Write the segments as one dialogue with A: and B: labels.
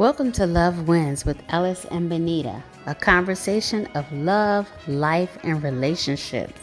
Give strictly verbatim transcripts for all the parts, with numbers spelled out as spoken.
A: Welcome to Love Wins with Ellis and Benita, a conversation of love, life, and relationships.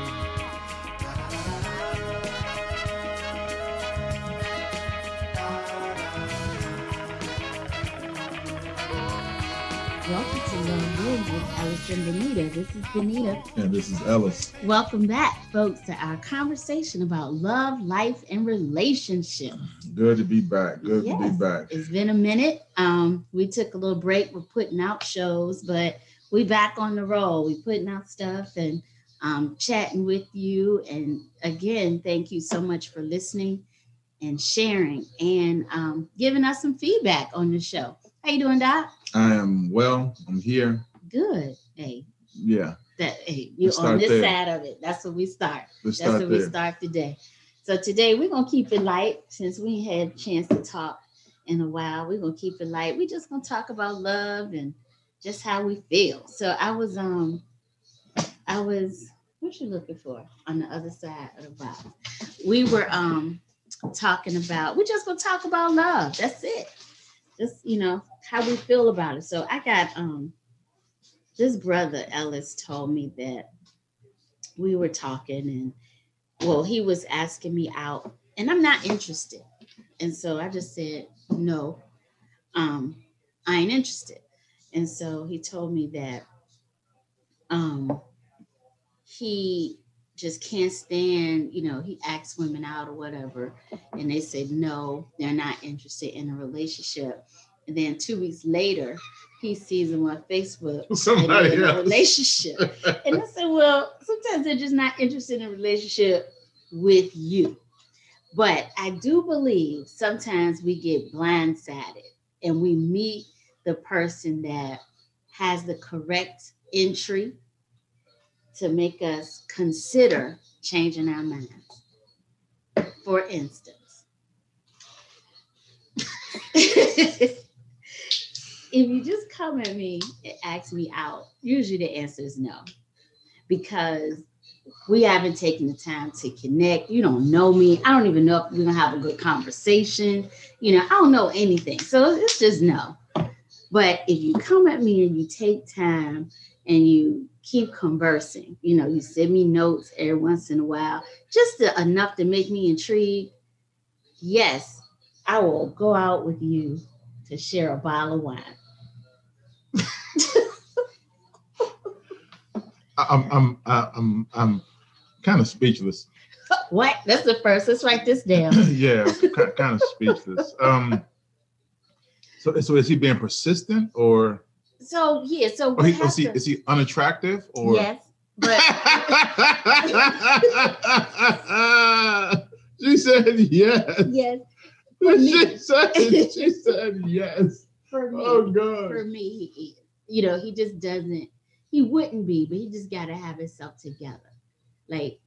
A: Welcome to Love Wins with Ellis and Benita. This is Benita.
B: And this is Ellis.
A: Welcome back, folks, to our conversation about love, life, and relationships.
B: Good to be back. Good
A: yes,
B: to be back.
A: It's been a minute. Um, we took a little break. We're putting out shows, but we back on the roll. We putting out stuff and um, chatting with you. And again, thank you so much for listening and sharing and um, giving us some feedback on the show. How you doing, Doc?
B: I am well. I'm here.
A: Good. Hey.
B: Yeah.
A: That hey, you're on this there. Side of it. That's where we start.
B: Let's
A: That's
B: start
A: where
B: there.
A: we start today. So today we're gonna keep it light since we had a chance to talk in a while. We're gonna keep it light. We're just gonna talk about love and just how we feel. So I was um I was what you looking for on the other side of the box? We were um talking about we're just gonna talk about love. That's it. Just you know how we feel about it. So I got um this brother Ellis told me that we were talking and well, he was asking me out and I'm not interested. And so I just said, no, um, I ain't interested. And so he told me that um, he just can't stand, you know, he asks women out or whatever. And they said, no, they're not interested in a relationship. And then two weeks later, he sees them on Facebook
B: Somebody
A: in
B: else.
A: a relationship. And I said, well, sometimes they're just not interested in a relationship with you. But I do believe sometimes we get blindsided and we meet the person that has the correct entry to make us consider changing our minds. For instance, if you just come at me and ask me out, usually the answer is no, because we haven't taken the time to connect. You don't know me. I don't even know if we're going to have a good conversation. You know, I don't know anything. So it's just no. But if you come at me and you take time and you keep conversing, you know, you send me notes every once in a while, just to, enough to make me intrigued, yes, I will go out with you to share a bottle of wine.
B: I'm I'm I'm I'm kind of speechless.
A: What? That's the first. Let's write this down.
B: Yeah, kind of speechless. Um. So so is he being persistent or?
A: So yeah. So
B: or he, is he is he unattractive or?
A: Yes, but
B: she said yes.
A: Yes.
B: She said she said yes.
A: For me,
B: oh God.
A: For me, he, you know, he just doesn't. He wouldn't be, but he just got to have himself together. Like,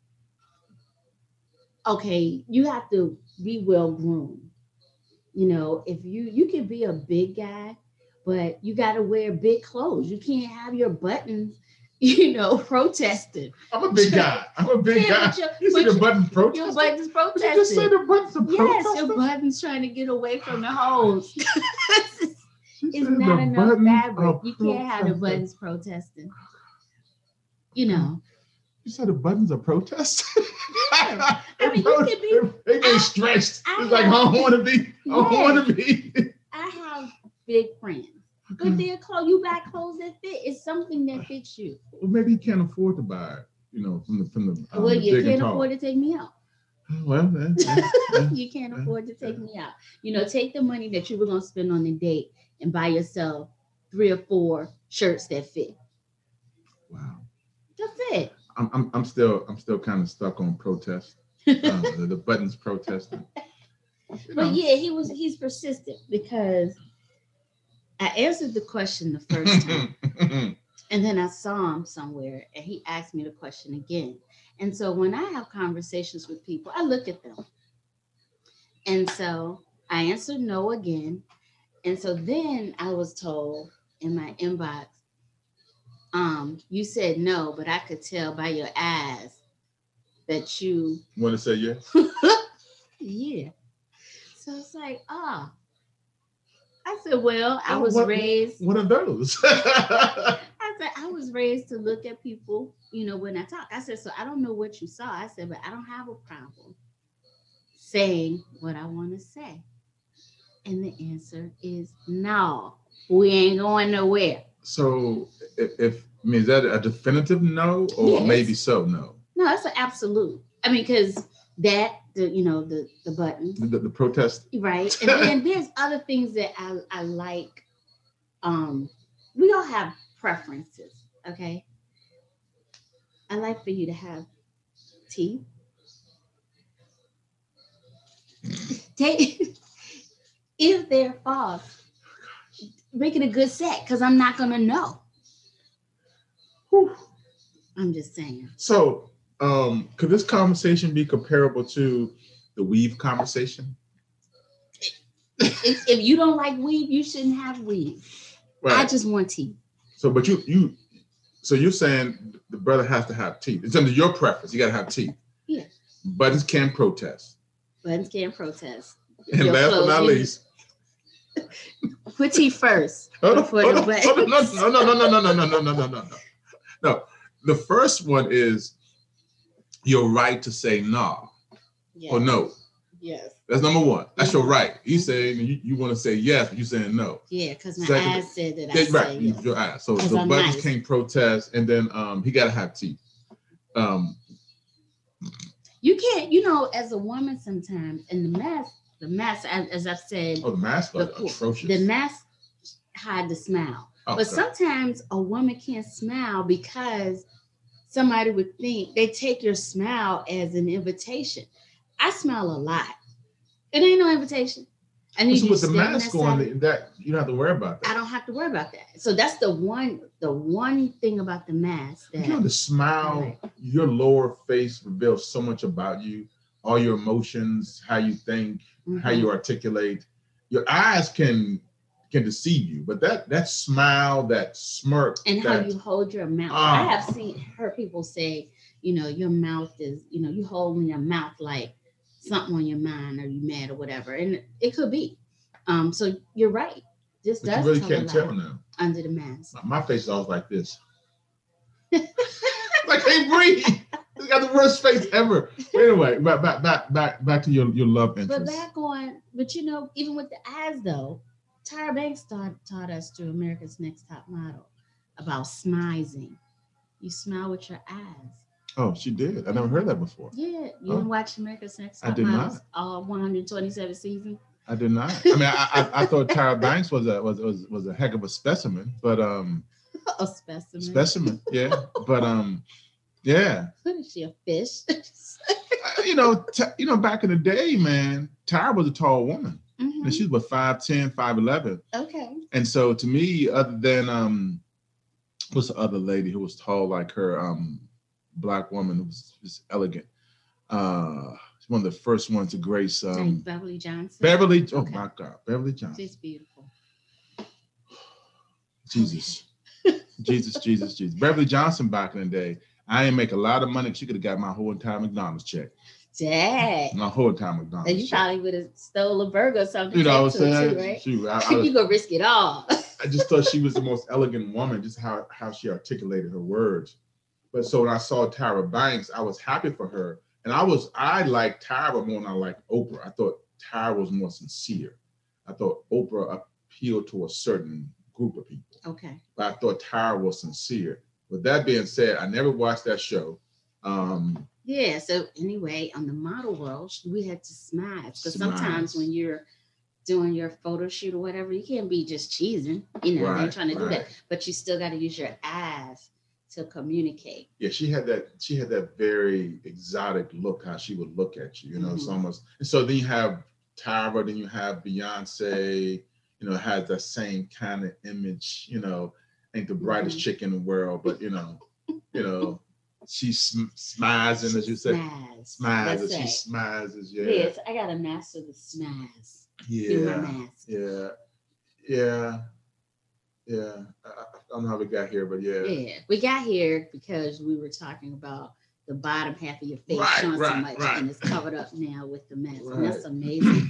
A: okay, you have to be well groomed. You know, if you, you can be a big guy, but you got to wear big clothes. You can't have your buttons, you know, protesting.
B: I'm a big guy. I'm a big
A: yeah,
B: guy.
A: Your,
B: you see the buttons protesting?
A: Your buttons protesting.
B: You just say the buttons are protesting?
A: Yes, your buttons trying to get away from the holes. It's
B: said
A: not
B: the
A: enough fabric.
B: are
A: You can't have the buttons protesting. You know.
B: You said the buttons are protesting?
A: Yeah. I mean, you can be.
B: They get stretched. I it's like, I don't want to be. I don't
A: yes.
B: want to be.
A: I have big friends. But they're clothes, you buy clothes that fit. It's something that fits you.
B: Well, maybe you can't afford to buy it, you know, from the from the. Um,
A: well,
B: the
A: you
B: big
A: can't
B: and tall.
A: afford to take me out.
B: Well, then, yeah, yeah,
A: you can't afford to take me out. You know, take the money that you were going to spend on the date and buy yourself three or four shirts that fit.
B: Wow.
A: That's it.
B: I'm I'm I'm still I'm still kind of stuck on protest. um, the, the buttons protesting.
A: You but know. yeah, he was he's persistent because I answered the question the first time. And then I saw him somewhere and he asked me the question again. And so when I have conversations with people, I look at them. And so I answered no again. And so then I was told in my inbox, um, you said no, but I could tell by your eyes that you
B: want to say yes.
A: Yeah. So it's like, ah, I said, well, I
B: Oh,
A: was
B: what-
A: raised.
B: One of those.
A: I said, I was raised to look at people, you know, when I talk. I said, so I don't know what you saw. I said, but I don't have a problem saying what I want to say. And the answer is no. We ain't going nowhere.
B: So if, if I mean, is that a definitive no, or
A: Yes.
B: maybe so no?
A: No, it's an absolute. I mean, because that, the you know, the the button,
B: The, the protest.
A: right? And then there's other things that I I like. Um, we all have preferences, okay? I like for you to have teeth. Take if they're false, make it a good set because I'm not gonna know. Whew. I'm just saying.
B: So, um, could this conversation be comparable to the weave conversation?
A: If, if you don't like weave, you shouldn't have weave. I just want teeth.
B: So, but you you, so you're saying the brother has to have teeth. It's under your preference. You got to have teeth.
A: Yeah.
B: Buttons can protest.
A: Buttons can't protest.
B: And
A: Your
B: last but
A: clothes,
B: not
A: you-
B: least,
A: Put teeth first
B: hold on,
A: before
B: hold
A: the
B: on,
A: buttons.
B: hold on, no, no, no, no, no, no, no, no, no, no, no, no. No, the first one is your right to say no
A: Yes.
B: or no.
A: Yes.
B: That's number one. That's your
A: Mhm.
B: right. You saying you, you want to say yes, but you saying no.
A: Yeah, because my
B: Second-
A: eyes said that I
B: Yeah,
A: say
B: right. You-
A: yes.
B: Your eyes. So
A: 'Cause
B: the
A: I'm
B: buttons
A: nice.
B: can't protest, and then um he got to have teeth. Um,
A: You can't, you know, as a woman sometimes, and the mask, the mask, as, as I've said,
B: oh, the mask are
A: the,
B: atrocious.
A: the mask hide the smile.
B: Oh,
A: But
B: sorry.
A: sometimes a woman can't smile because somebody would think they take your smile as an invitation. I smile a lot. It ain't no invitation. I need
B: So
A: you
B: with
A: to
B: the
A: stay on
B: mask
A: that
B: on,
A: side.
B: that you don't have to worry about
A: I
B: that.
A: don't have to worry about that. So that's the one, the one thing about the mask that
B: You know, the smile,
A: Right.
B: your lower face reveals so much about you, all your emotions, how you think, how
A: Mhm.
B: you articulate. Your eyes can can deceive you, but that that smile, that smirk,
A: and how
B: that,
A: you hold your mouth.
B: Ah.
A: I have seen heard people say, you know, your mouth is, you know, you holding your mouth like something on your mind, or you mad or whatever, and it could be. Um, so you're right. This
B: but
A: does
B: you really
A: tell
B: can't
A: a
B: tell
A: lot
B: now.
A: under the mask.
B: My face is always like this. I can't breathe. It's got the worst face ever. But anyway, back back back back back to your, your love
A: But
B: interest.
A: back on, but you know, even with the eyes though, Tyra Banks taught, taught us through America's Next Top Model about smizing. You smile with your eyes.
B: Oh, she did. I never heard that before.
A: Yeah, you
B: Oh.
A: didn't watch America's Next
B: I
A: Top
B: did
A: Model
B: not.
A: all one hundred twenty-seven seasons.
B: I did not. I mean, I, I I thought Tyra Banks was a was was was a heck of a specimen, but um
A: A specimen.
B: specimen, yeah. But um, yeah.
A: What is she, a fish?
B: Uh, You know, t- you know, back in the day, man, Tyra was a tall woman,
A: Mhm.
B: and she was about five ten, five eleven.
A: Okay.
B: And so to me, other than um, what's the other lady who was tall like her, um, black woman who was, was elegant. Uh, she's one of the first ones to grace
A: Like
B: um,
A: Beverly Johnson.
B: Beverly. Oh
A: Okay.
B: my God, Beverly Johnson.
A: She's beautiful.
B: Jesus, Jesus, Jesus, Jesus. Beverly Johnson back in the day. I didn't make a lot of money. She could have got my whole entire McDonald's check.
A: Dad.
B: My whole entire McDonald's
A: And you
B: check.
A: probably would have stole a burger or something.
B: You know
A: to
B: what I'm
A: take to it
B: saying?
A: too, right?
B: Shoot, I, I, was-
A: You gonna risk it all.
B: I just thought she was the most elegant woman, just how, how she articulated her words. But so when I saw Tyra Banks, I was happy for her. And I was, I liked Tyra more than I liked Oprah. I thought Tyra was more sincere. I thought Oprah appealed to a certain group of people.
A: Okay.
B: But I thought Tyra was sincere. With that being said, I never watched that show. Um,
A: Yeah. So anyway, on the model world, we had to smize because sometimes
B: Smize.
A: when you're doing your photo shoot or whatever, you can't be just cheesing. You know,
B: Right,
A: they're trying to do that,
B: right.
A: but you still got to use your eyes to communicate.
B: yeah, she had that, she had that very exotic look, how she would look at you, you know, it's
A: Mhm.
B: almost, and so then you have Tyra, then you have Beyonce, you know, has that same kind of image, you know, ain't the brightest
A: Mhm.
B: chick in the world, but you know, you know, she's sm- smizing, as you say,
A: Smize.
B: smize,
A: That's
B: she
A: right.
B: smizes, yeah,
A: Yes, I got to master the smize through my
B: yeah,
A: mask.
B: yeah, yeah, yeah. I, I don't know how we got here, but yeah,
A: Yeah, we got here because we were talking about the bottom half of your face
B: Right,
A: showing so
B: right,
A: much,
B: right.
A: and it's covered up now with the mask. And that's
B: Right.
A: amazing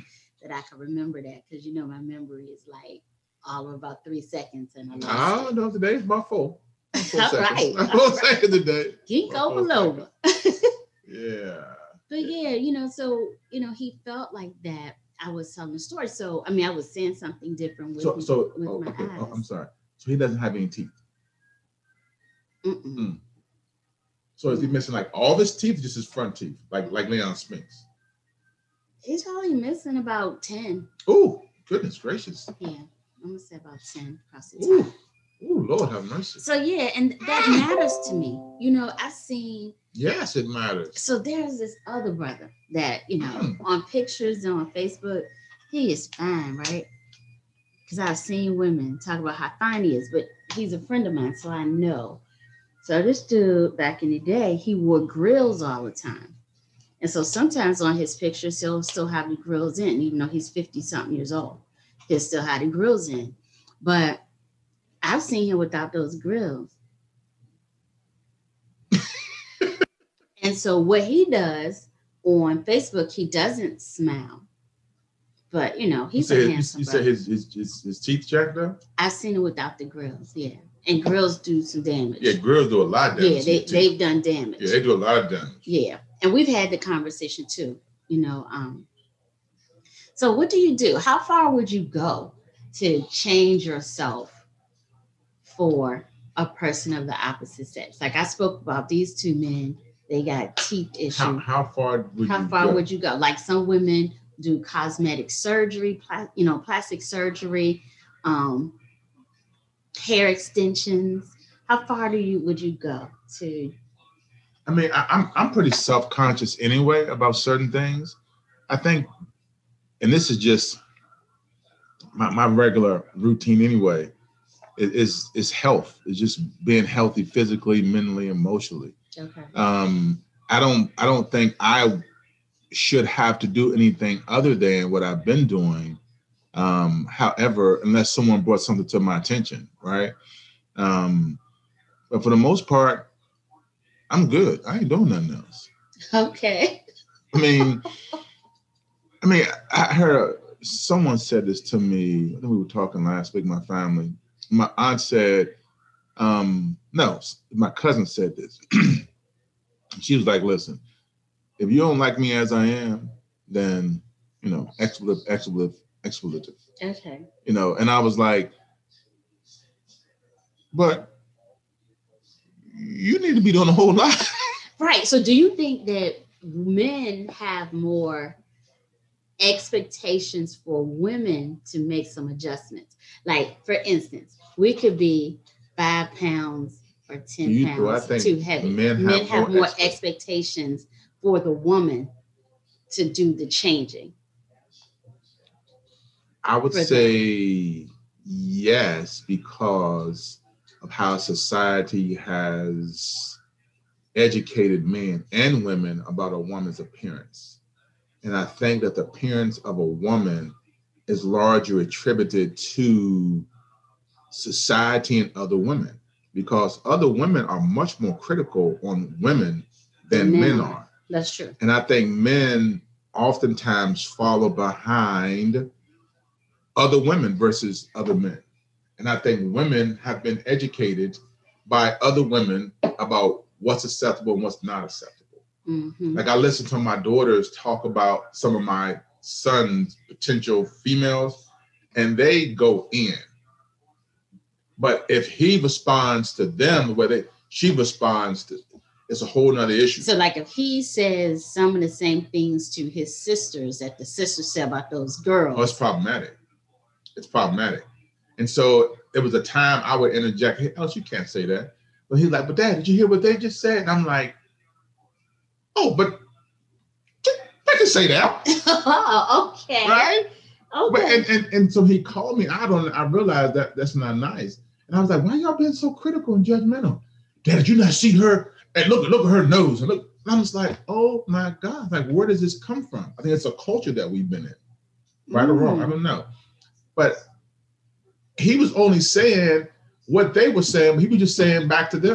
A: that I can remember that, because you know my memory is like all of about three seconds and I lost
B: I
A: it.
B: don't know. Today's my four. Four
A: All
B: seconds.
A: right.
B: Four seconds today.
A: Geek
B: My
A: over
B: four
A: Lola.
B: Yeah.
A: But yeah, you know, so you know, he felt like that I was telling the story. So I mean, I was saying something different with
B: So, so
A: with
B: oh,
A: my
B: okay.
A: eyes.
B: Oh, I'm sorry. So he doesn't have any teeth.
A: Mm-mm.
B: Mm. So is he missing like all his teeth, or just his front teeth, like like Leon Spinks?
A: He's probably missing about ten.
B: Oh, goodness gracious.
A: Yeah, I'm gonna say about ten across the
B: Ooh.
A: top.
B: Ooh, Lord have mercy.
A: So yeah, and that matters to me. You know, I seen.
B: Yes, it matters.
A: So there's this other brother that, you know,
B: Mm.
A: on pictures and on Facebook, he is fine, right? Because I've seen women talk about how fine he is, but he's a friend of mine, so I know. So this dude back in the day, he wore grills all the time. And so sometimes on his pictures, he'll still have the grills in, even though he's fifty something years old. He'll still have the grills in. But I've seen him without those grills. And so what he does on Facebook, he doesn't smile. But, you know, he's
B: you
A: a
B: said,
A: handsome
B: You
A: brother.
B: said his, his, his, his teeth jacked up?
A: I've seen it without the grills, yeah. And grills do some damage.
B: Yeah, grills do a lot of damage.
A: Yeah, they, they've done damage.
B: Yeah, they do a lot of damage.
A: Yeah. And we've had the conversation too, you know. Um, so what do you do? How far would you go to change yourself for a person of the opposite sex? Like I spoke about these two men, they got teeth issues.
B: How, how far would
A: How
B: you
A: far
B: go?
A: would you go? Like some women do cosmetic surgery, pla- you know, plastic surgery, um, hair extensions. How far do you would you go to?
B: I mean, I, I'm I'm pretty self-conscious anyway about certain things. I think, and this is just my, my regular routine anyway, is, is is health. It's just being healthy physically, mentally, emotionally.
A: Okay.
B: Um, I don't I don't think I should have to do anything other than what I've been doing. Um, however, unless someone brought something to my attention, right? Um, but for the most part, I'm good. I ain't doing nothing else.
A: Okay.
B: I mean, I mean, I heard someone said this to me. I think we were talking last week, my family. My aunt said, um, no, my cousin said this. She was like, listen, if you don't like me as I am, then, you know, expletive, expletive, expletive.
A: Okay.
B: You know, and I was like, but you need to be doing a whole lot.
A: Right. So do you think that men have more expectations for women to make some adjustments? Like, for instance, we could be five pounds or ten
B: You-
A: pounds
B: do I think
A: too heavy.
B: men have
A: Men have
B: more
A: more
B: expect-
A: expectations for the woman to do the changing.
B: I would
A: For them.
B: say yes, because of how society has educated men and women about a woman's appearance. And I think that the appearance of a woman is largely attributed to society and other women, because other women are much more critical on women than
A: Than men
B: men
A: are.
B: are.
A: That's true.
B: And I think men oftentimes follow behind other women versus other men. And I think women have been educated by other women about what's acceptable and what's not acceptable.
A: Mm-hmm.
B: Like I listen to my daughters talk about some of my son's potential females, and they go in. But if he responds to them the way they, she responds to, it's a whole nother issue.
A: So, like, if he says some of the same things to his sisters that the sisters say about those girls,
B: Oh, it's problematic. It's problematic. And so it was a time I would interject, hey, Ellis, you can't say that. But he's like, but Dad, did you hear what they just said? And I'm like, oh, but they can say that.
A: oh, okay.
B: Right?
A: Okay.
B: But, and, and, and so he called me out on it. I realized that that's not nice. And I was like, why y'all being so critical and judgmental? Dad, did you not see her? And look, look at her nose. And look, and I'm just like, oh my God, like, where does this come from? I think it's a culture that we've been in. Right
A: Mm.
B: or wrong, I don't know. But he was only saying what they were saying, but he was just saying back to them.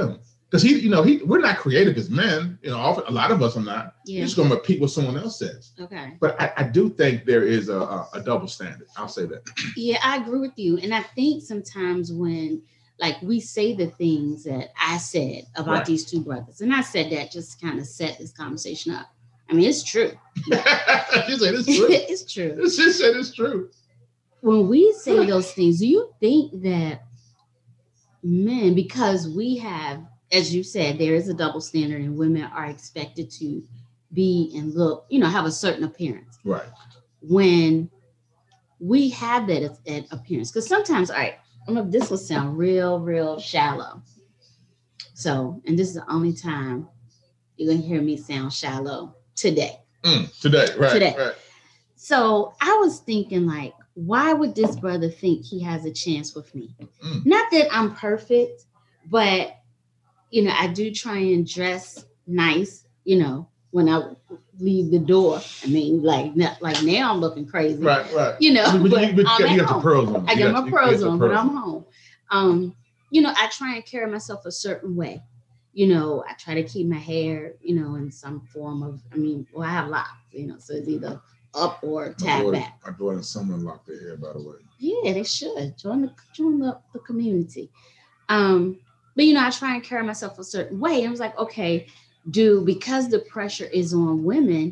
B: Because he, you know, he we're not creative as men. You know, often, a lot of us are not.
A: Yeah.
B: You're just going to repeat what someone else says.
A: Okay.
B: But I, I do think there is a, a, a double standard. I'll say that.
A: Yeah, I agree with you. And I think sometimes when like we say the things that I said about
B: Right.
A: these two brothers, and I said that just to kind of set this conversation up. I mean, it's true.
B: You said it's true.
A: It's true.
B: It's just said it's true.
A: When we say those things, do you think that men, because we have, as you said, there is a double standard and women are expected to be and look, you know, have a certain appearance.
B: Right.
A: When we have that, that appearance, because sometimes, all right, I don't know if this will sound real, real shallow. So, and this is the only time you're going to hear me sound shallow today.
B: Mm, today, right.
A: Today.
B: Right.
A: So I was thinking like, why would this brother think he has a chance with me?
B: Mm.
A: Not that I'm perfect, but, you know, I do try and dress nice, you know, when I leave the door. I mean, like, not, like now I'm looking crazy.
B: Right, right.
A: You know,
B: But,
A: but
B: you, but
A: I'm
B: you,
A: at
B: you got
A: home.
B: the pearls on.
A: I
B: You
A: got
B: got-
A: my
B: you
A: pearls
B: got
A: on,
B: the
A: but
B: pearls
A: I'm home. Um, you know, I try and carry myself a certain way. You know, I try to keep my hair, you know, in some form of, I mean, well, I have locks, you know, so it's either up or
B: My
A: tab
B: daughter,
A: back.
B: my daughter and someone locked their hair, by the way.
A: Yeah, they should join the join the, the community. Um, but you know, I try and carry myself a certain way. I was like, okay, do because the pressure is on women,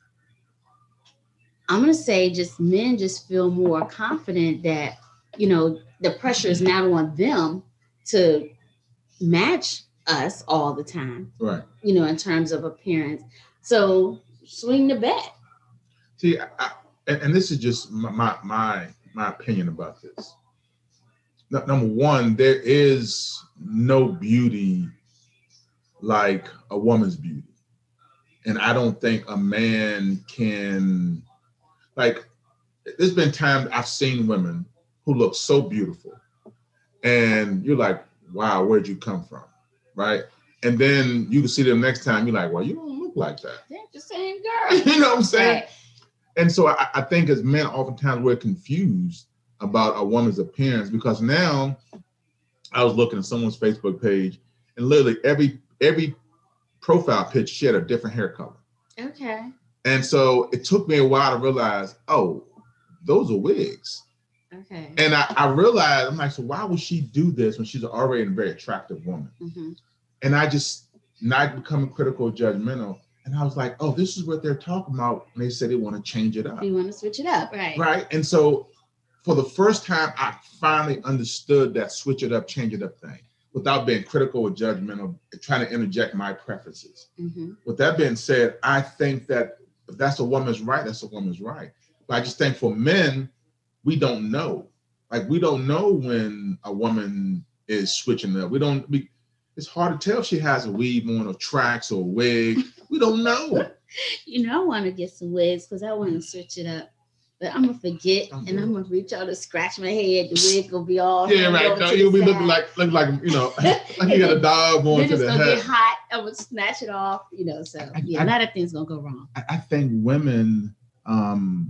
A: I'm gonna say just men just feel more confident that, you know, the pressure is not on them to match us all the time,
B: Right.
A: you know, in terms of appearance. So swing the bat.
B: See, I, I, and, and this is just my, my my my opinion about this. No- number one, there is no beauty like a woman's beauty, and I don't think a man can. Like, there's been times I've seen women who look so beautiful, and you're like, "Wow, where'd you come from?" Right? And then you can see them next time. You're like, "Well, you don't look like that."
A: They're the same girl.
B: You know what I'm saying?
A: Right.
B: And so I, I think as men, oftentimes we're confused about a woman's appearance because now I was looking at someone's Facebook page and literally every every profile picture she had a different hair color.
A: Okay.
B: And so it took me a while to realize, oh, those are wigs.
A: Okay.
B: And I, I realized, I'm like, so why would she do this when she's already a very attractive woman?
A: Mm-hmm.
B: And I just not becoming critical or judgmental. And I was like, oh, this is what they're talking about when they say they want to change it up.
A: You want to switch it up, right?
B: Right. And so for the first time, I finally understood that switch it up, change it up thing without being critical or judgmental, trying to interject my preferences.
A: Mm-hmm.
B: With that being said, I think that if that's a woman's right, that's a woman's right. But I just think for men, we don't know. Like, we don't know when a woman is switching up. We don't, we, it's hard to tell if she has a weave on or tracks or a wig. We don't know.
A: You know, I want to get some wigs because I want to switch it up. But I'm going to forget
B: Don't
A: and
B: do
A: I'm going to reach out and scratch my head. The wig will be all.
B: Yeah,
A: hung
B: right.
A: over
B: No,
A: to
B: you'll
A: the
B: be looking
A: side.
B: like, look like, you know, like you got a dog going
A: Then
B: to
A: it's
B: the
A: going to
B: head.
A: get hot. I'm going to snatch it off, you know. So,
B: I-
A: yeah,
B: I-
A: a lot of things going to go wrong.
B: I, I think women, um,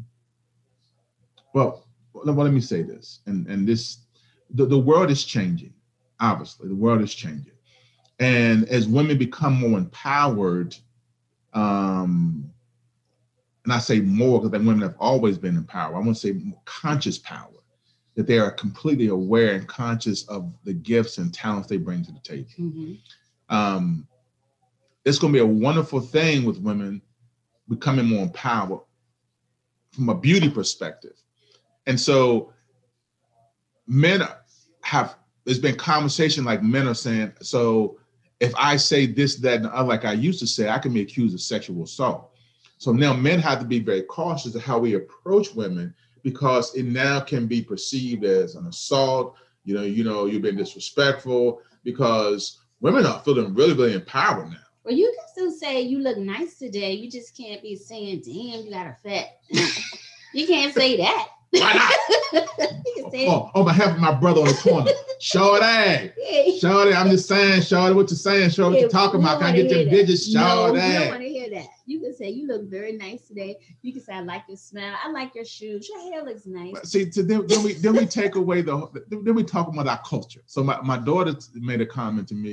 B: well, well, let me say this, and, and this, the, the world is changing, obviously, the world is changing. And as women become more empowered, um, and I say more because women have always been empowered, I want to say more conscious power, that they are completely aware and conscious of the gifts and talents they bring to the table.
A: Mm-hmm.
B: Um, it's going to be a wonderful thing with women becoming more empowered from a beauty perspective. And so men have, there's been conversation like men are saying, so if I say this, that, and the other, like I used to say, I can be accused of sexual assault. So now men have to be very cautious of how we approach women because it now can be perceived as an assault. You know, you know, you've been disrespectful because women are feeling really, really empowered now.
A: Well, you can still say you look nice today. You just can't be saying, damn, you got a fat. You can't say that.
B: Why not?
A: You can say,
B: Oh, on behalf of my brother on the corner, Shorty,
A: yeah.
B: Shorty, I'm just saying, Shorty, what you're saying, Shorty, what
A: Yeah,
B: you're talking
A: we
B: about?
A: don't
B: Can I
A: wanna
B: get
A: hear
B: them
A: that.
B: digits,
A: No, we
B: Shorty?
A: don't want to hear that. You can say you look very nice today. You can say I like your smile. I like your shoes. Your hair looks nice.
B: But see, to then, then we then we take away the then we talk about our culture. So my, my daughter made a comment to me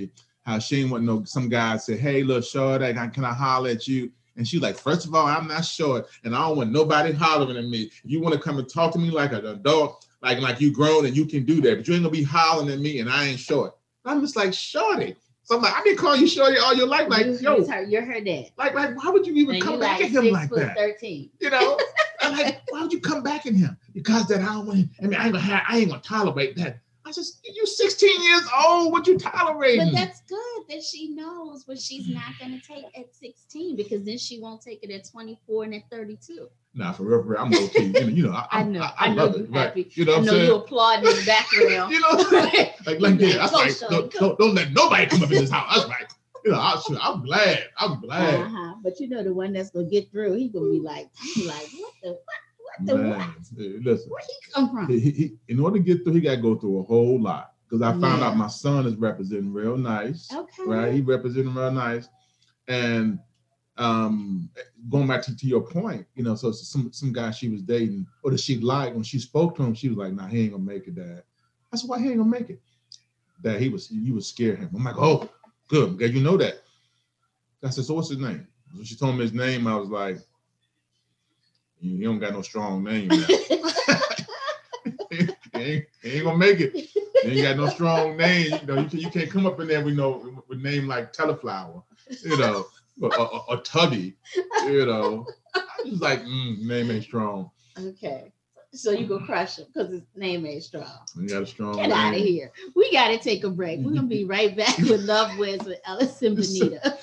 B: how she ain't want no, some guy said, hey, little shorty, can I holler at you? And she's like, first of all, I'm not short, and I don't want nobody hollering at me. If you want to come and talk to me like an adult, like, like you grown and you can do that, but you ain't gonna be hollering at me and I ain't short. I'm just like, shorty. So I'm like, I've been calling you shorty all your life. Like,
A: you,
B: yo,
A: her, you're her dad.
B: Like, like, why would you even
A: and
B: come
A: you
B: back
A: like
B: at him
A: six
B: like
A: foot
B: that?
A: thirteen.
B: You know? I'm like, why would you come back at him? Because that I don't want. I mean, I ain't gonna have, I ain't gonna tolerate that. I just, you sixteen years old. What you tolerating?
A: But that's good that she knows what she's not gonna take at sixteen, because then she won't take it at twenty-four and at thirty-two.
B: Nah, for real, for real, I'm low key. You know, you know I,
A: I know,
B: I, I,
A: I know
B: love
A: you
B: it.
A: happy.
B: Right. You know what
A: I
B: I'm
A: know
B: saying?
A: you applauding in the background.
B: You know,
A: right?
B: like, like, yeah, that's
A: Go,
B: right.
A: Shorty,
B: Don't,
A: go.
B: don't, don't let nobody come up in this house. That's right. You know, I, I'm glad. I'm glad.
A: Uh-huh. But you know, the one that's gonna get through, he gonna be like, he like, what the what? What the
B: Man,
A: what?
B: dude, listen,
A: Where he come from?
B: He, he, in order to get through, he got to go through a whole lot. Because I found
A: Yeah.
B: out my son is representing real nice.
A: Okay.
B: Right? He representing real nice. And um, going back to, to your point, you know, so some some guy she was dating, or that she liked, when she spoke to him, she was like, nah, he ain't gonna make it, Dad. I said, why he ain't gonna make it? Dad, he was, you would scare him. I'm like, oh, good, okay, you know that. I said, so what's his name? When she told me his name, I was like, he don't got no strong name now. he, ain't, he ain't gonna make it. He ain't got no strong name. You know, you, can, you can't come up in there with no with name like Teleflower, you know, or, or, or Tubby, you know. I was like, mm, name ain't strong.
A: Okay. So you go crush him because his name ain't strong.
B: You got a strong
A: Get
B: name.
A: out of here. We got to take a break. We're going to be right back with Love Wins with Ellis and Benita.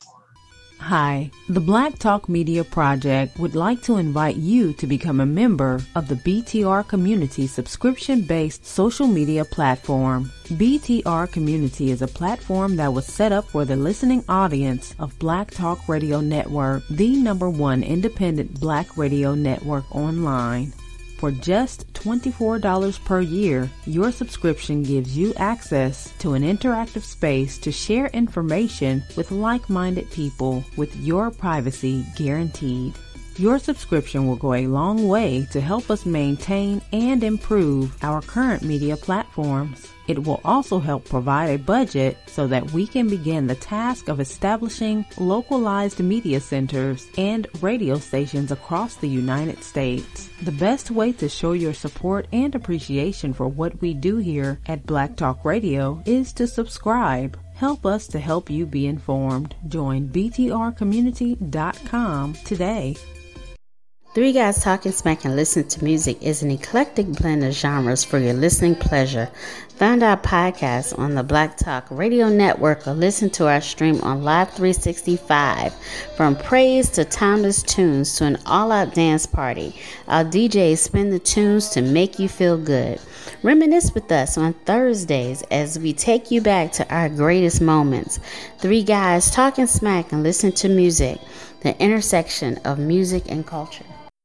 C: Hi, the Black Talk Media Project would like to invite you to become a member of the B T R Community subscription-based social media platform. B T R Community is a platform that was set up for the listening audience of Black Talk Radio Network, the number one independent Black radio network online. For just twenty-four dollars per year, your subscription gives you access to an interactive space to share information with like-minded people with your privacy guaranteed. Your subscription will go a long way to help us maintain and improve our current media platforms. It will also help provide a budget so that we can begin the task of establishing localized media centers and radio stations across the United States. The best way to show your support and appreciation for what we do here at Black Talk Radio is to subscribe. Help us to help you be informed. Join B T R community dot com today.
D: Three Guys Talking Smack and Listen to Music is an eclectic blend of genres for your listening pleasure. Find our podcast on the Black Talk Radio Network or listen to our stream on Live three sixty-five. From praise to timeless tunes to an all-out dance party, our D Js spin the tunes to make you feel good. Reminisce with us on Thursdays as we take you back to our greatest moments. Three Guys Talking Smack and Listen to Music, the intersection of music and culture.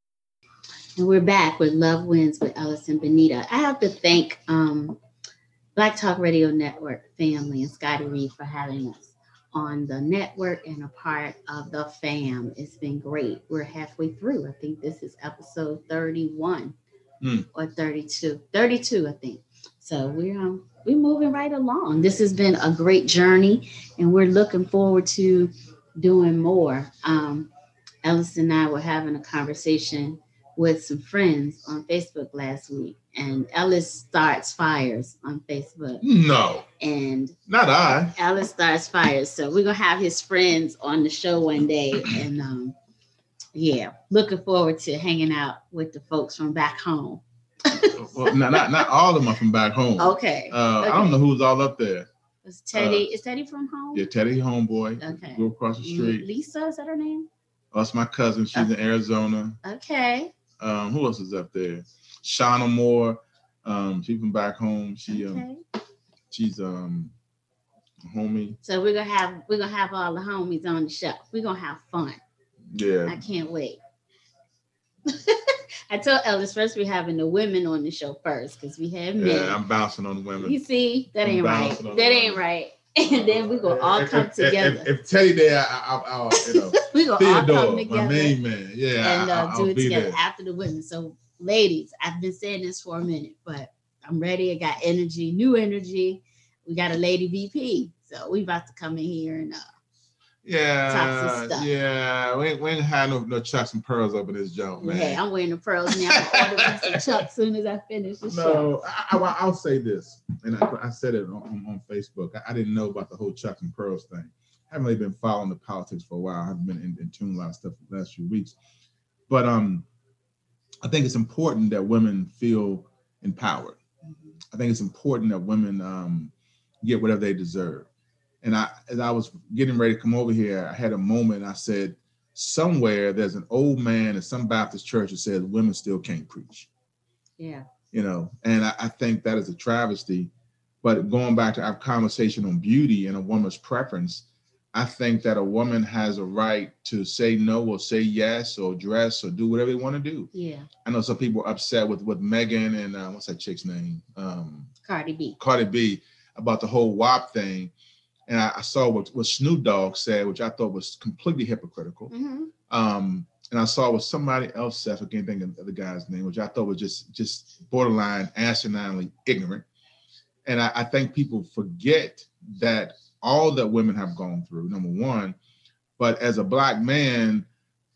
A: And we're back with Love Wins with Ellis and Benita. I have to thank um, Black Talk Radio Network family and Scotty Reed for having us on the network and a part of the fam. It's been great. We're halfway through. I think this is episode thirty-one mm. or thirty-two. thirty-two, I think. So we're um, we're moving right along. This has been a great journey, and we're looking forward to doing more. Um, Ellis and I were having a conversation with some friends on Facebook last week, and Ellis Starts Fires on Facebook.
B: No.
A: And
B: not I.
A: Ellis Starts Fires. So we're gonna have his friends on the show one day, and um, yeah, looking forward to hanging out with the folks from back home.
B: Well, not, not not all of them are from back home.
A: Okay.
B: Uh,
A: okay.
B: I don't know who's all up there.
A: Is Teddy?
B: Uh,
A: is Teddy from home?
B: Yeah, Teddy homeboy.
A: Okay.
B: Go across the street.
A: Lisa, is that her name?
B: Oh, that's my cousin. She's okay. in Arizona.
A: Okay.
B: Um, who else is up there? Shauna Moore. Um, she's from back home. She okay. um, she's um, a homie.
A: So we're gonna have we're gonna have all the homies on the show. We're gonna have fun.
B: Yeah.
A: I can't wait. I told Ellis first we're having the women on the show first because we have men.
B: Yeah, I'm bouncing on the women.
A: You see, that
B: I'm
A: ain't right. That ain't right. And then we gonna all
B: if,
A: come
B: if,
A: together.
B: If, if Teddy there, I, I, I'll, you know,
A: we gonna
B: Theodore,
A: all come together,
B: my main man, yeah,
A: and uh,
B: I, I'll
A: do it
B: be
A: together
B: there.
A: after the women. So, ladies, I've been saying this for a minute, but I'm ready. I got energy, new energy. We got a lady V P, So we about to come in here and uh,
B: Yeah,
A: talk some stuff.
B: yeah. We ain't, we ain't had no, no chucks and pearls up in this junk, man.
A: Hey, I'm wearing the pearls now. I'm order me some chucks as soon as I finish the show.
B: No, I, I, I'll say this, and I, I said it on, on Facebook. I, I didn't know about the whole chucks and pearls thing. I haven't really been following the politics for a while. I haven't been in, in tune a lot of stuff the last few weeks. But um, I think it's important that women feel empowered. Mm-hmm. I think it's important that women um, get whatever they deserve. And I, as I was getting ready to come over here, I had a moment. And I said, somewhere there's an old man in some Baptist church that says women still can't preach.
A: Yeah.
B: You know, and I, I think that is a travesty. But going back to our conversation on beauty and a woman's preference, I think that a woman has a right to say no or say yes or dress or do whatever they want to do.
A: Yeah.
B: I know some people are upset with, with Megan and uh, what's that chick's name? Um,
A: Cardi B.
B: Cardi B about the whole W A P thing. And I, I saw what, what Snoop Dogg said, which I thought was completely hypocritical. Mm-hmm. Um, and I saw what somebody else said, I can't think of the guy's name, which I thought was just, just borderline asininely ignorant. And I, I think people forget that all that women have gone through, number one, but as a Black man,